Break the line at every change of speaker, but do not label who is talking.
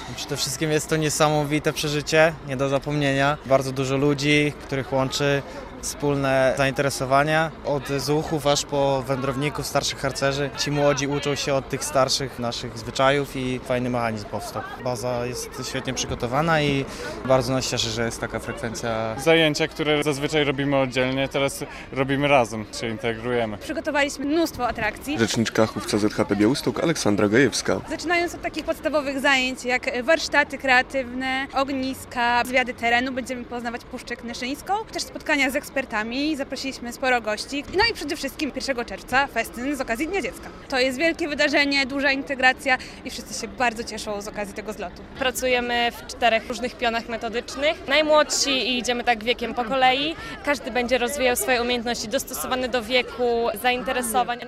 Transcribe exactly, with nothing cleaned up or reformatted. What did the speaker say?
Przede wszystkim jest to niesamowite przeżycie, nie do zapomnienia. Bardzo dużo ludzi, których łączy wspólne zainteresowania, od zuchów aż po wędrowników, starszych harcerzy. Ci młodzi uczą się od tych starszych naszych zwyczajów i fajny mechanizm powstał. Baza jest świetnie przygotowana i bardzo nas cieszy, że jest taka frekwencja.
Zajęcia, które zazwyczaj robimy oddzielnie, teraz robimy razem, się integrujemy.
Przygotowaliśmy mnóstwo atrakcji.
Rzeczniczka Chówca Z H P Białystok Aleksandra Gajewska.
Zaczynając od takich podstawowych zajęć jak warsztaty kreatywne, ogniska, zwiady terenu, będziemy poznawać Puszczę Knyszyńską, też spotkania z ekspertami, zaprosiliśmy sporo gości. No i przede wszystkim pierwszego czerwca festyn z okazji Dnia Dziecka. To jest wielkie wydarzenie, duża integracja i wszyscy się bardzo cieszą z okazji tego zlotu.
Pracujemy w czterech różnych pionach metodycznych. Najmłodsi i idziemy tak wiekiem po kolei. Każdy będzie rozwijał swoje umiejętności dostosowane do wieku, zainteresowań.